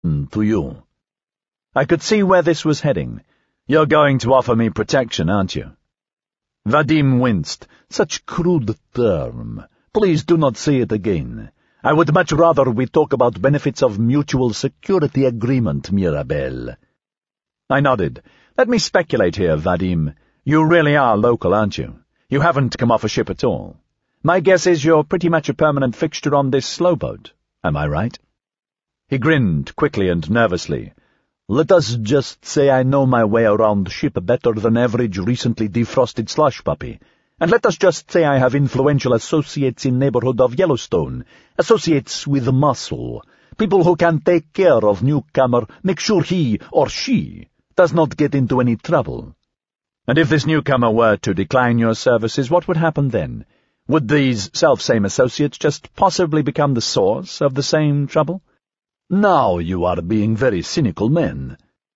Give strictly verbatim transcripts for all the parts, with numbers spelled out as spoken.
to you. I could see where this was heading. You're going to offer me protection, aren't you? Vadim winced. Such crude term. Please do not say it again. I would much rather we talk about benefits of mutual security agreement, Mirabelle. I nodded. Let me speculate here, Vadim. You really are local, aren't you? You haven't come off a ship at all. My guess is you're pretty much a permanent fixture on this slow boat. Am I right? He grinned quickly and nervously. Let us just say I know my way around ship better than average recently defrosted slush puppy. And let us just say I have influential associates in neighborhood of Yellowstone, associates with muscle, people who can take care of newcomer, make sure he or she does not get into any trouble. And if this newcomer were to decline your services, what would happen then? Would these self-same associates just possibly become the source of the same trouble? Now you are being very cynical, men.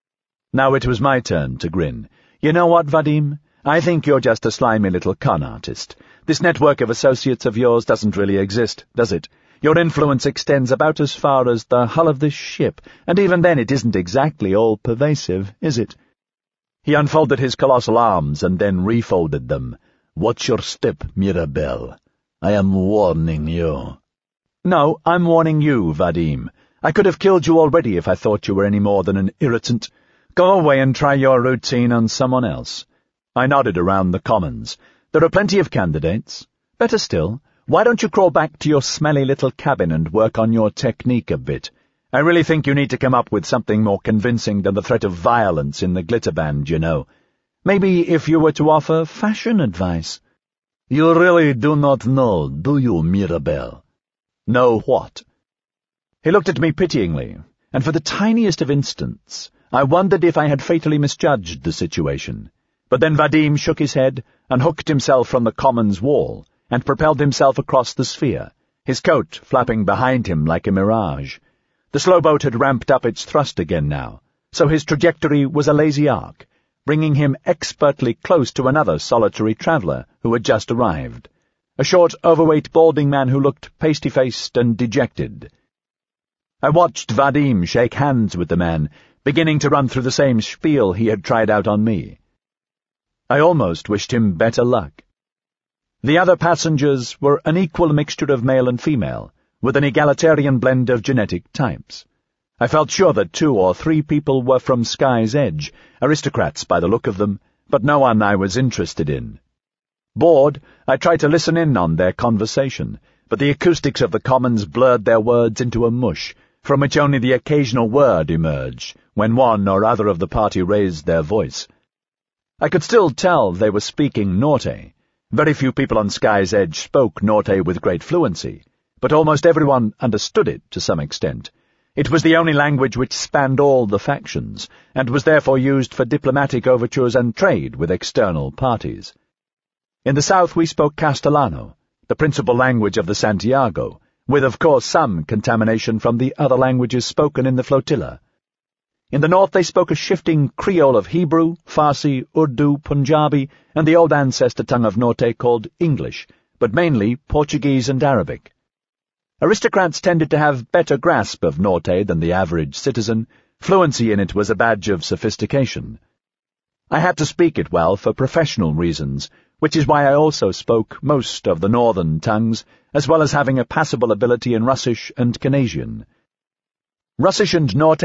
Now it was my turn to grin. You know what, Vadim? I think you're just a slimy little con artist. This network of associates of yours doesn't really exist, does it? Your influence extends about as far as the hull of this ship, and even then it isn't exactly all-pervasive, is it? He unfolded his colossal arms and then refolded them. Watch your step, Mirabelle. I am warning you. No, I'm warning you, Vadim. I could have killed you already if I thought you were any more than an irritant. Go away and try your routine on someone else. I nodded around the commons. There are plenty of candidates. Better still, why don't you crawl back to your smelly little cabin and work on your technique a bit? I really think you need to come up with something more convincing than the threat of violence in the glitter band, you know. Maybe if you were to offer fashion advice. You really do not know, do you, Mirabelle? Know what? He looked at me pityingly, and for the tiniest of instants, I wondered if I had fatally misjudged the situation. But then Vadim shook his head, unhooked himself from the commons wall, and propelled himself across the sphere, his coat flapping behind him like a mirage. The slow boat had ramped up its thrust again now, so his trajectory was a lazy arc, bringing him expertly close to another solitary traveller who had just arrived, a short, overweight, balding man who looked pasty-faced and dejected. I watched Vadim shake hands with the man, beginning to run through the same spiel he had tried out on me. I almost wished him better luck. The other passengers were an equal mixture of male and female, with an egalitarian blend of genetic types. I felt sure that two or three people were from Sky's Edge, aristocrats by the look of them, but no one I was interested in. Bored, I tried to listen in on their conversation, but the acoustics of the commons blurred their words into a mush, from which only the occasional word emerged, when one or other of the party raised their voice. I could still tell they were speaking Norte. Very few people on Sky's Edge spoke Norte with great fluency, but almost everyone understood it to some extent. It was the only language which spanned all the factions, and was therefore used for diplomatic overtures and trade with external parties. In the south we spoke Castellano, the principal language of the Santiago, with of course some contamination from the other languages spoken in the flotilla. In the north they spoke a shifting Creole of Hebrew, Farsi, Urdu, Punjabi, and the old ancestor tongue of Norte called English, but mainly Portuguese and Arabic. Aristocrats tended to have better grasp of Norte than the average citizen. Fluency in it was a badge of sophistication. I had to speak it well for professional reasons, which is why I also spoke most of the northern tongues, as well as having a passable ability in Russisch and Canadian. Russisch and Norte